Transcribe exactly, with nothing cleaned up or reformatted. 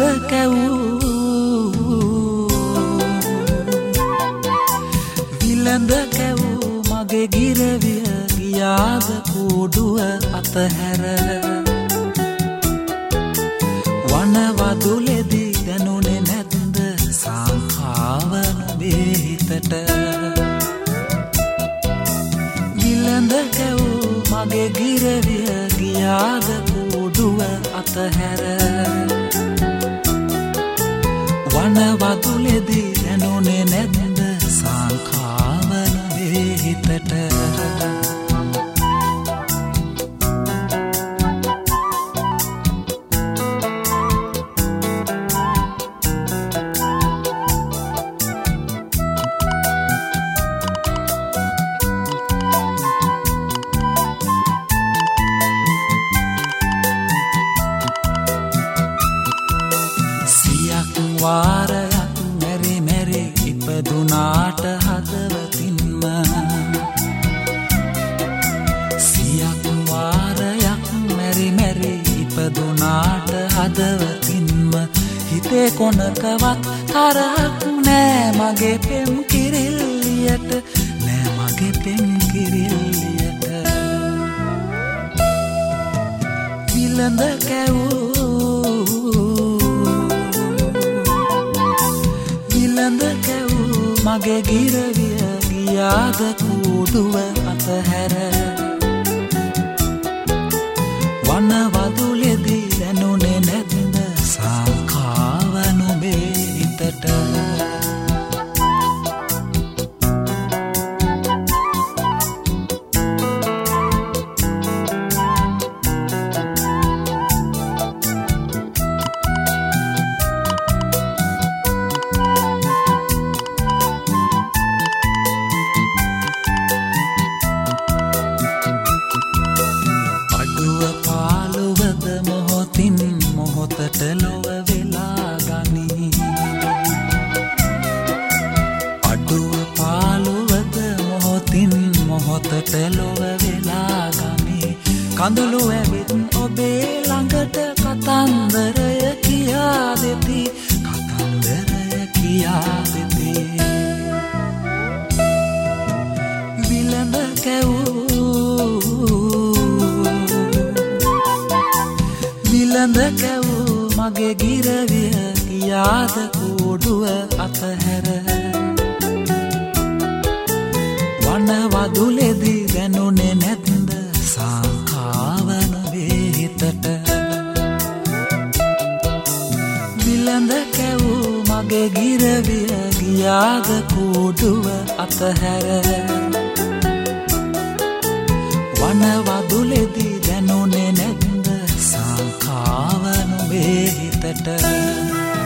විලඳ කැවූ විලඳ කැවූ මගේ ගිරවිය ගියාද කූඩුව අතහැර වනවදුලෙදි දැනුනේ නැද්ද සංඛාව නුඹේ හිතට විලඳ කැවූ මගේ ගිරවිය ගියාද කූඩුව අතහැර වනවදුලෙදි දැනුනේ නැද්ද සංඛාව නුඹේ හිතට වාරයක් මෙරි මෙරි ඉපදුනාට හදවතින්ම සියක් වාරයක් මෙරි මෙරි ඉපදුනාට හදවතින්ම හිතේ කොනකවත් තරහක් නෑ මගේ පෙම් කිරිල්ලියට නෑ මගේ පෙම් කිරිල්ලියට විලඳ කැවූ විලඳ කැවූ මගේ ගිරවිය ගියාද කූඩුව අතහැර වනවදුලෙදි දැනුනේ නැද්ද සංඛාව නුඹේ හිතට මොහොතට ලොව වෙලා ගනී අඩුව පාළුවද මොහොතින් මොහොතට ලොව වෙලා ගනී කඳුළු ඇවිත් ඔබේ ළඟට කතන්දරය කියා දෙති කතන්දරය කියා දෙති විලඳ කැවූ විලඳ කැවූ මගේ ගිරවිය ගියාද කූඩුව අතහැර වනවදුලෙදි දැනුනේ නැද්ද සංඛාව නුඹේ හිතට විලඳ කැවූ මගේ ගිරවිය ගියාද කූඩුව අතහැර වනවදුලෙදි දැනුනේ නැද්ද සංඛාව නුඹේ හිතට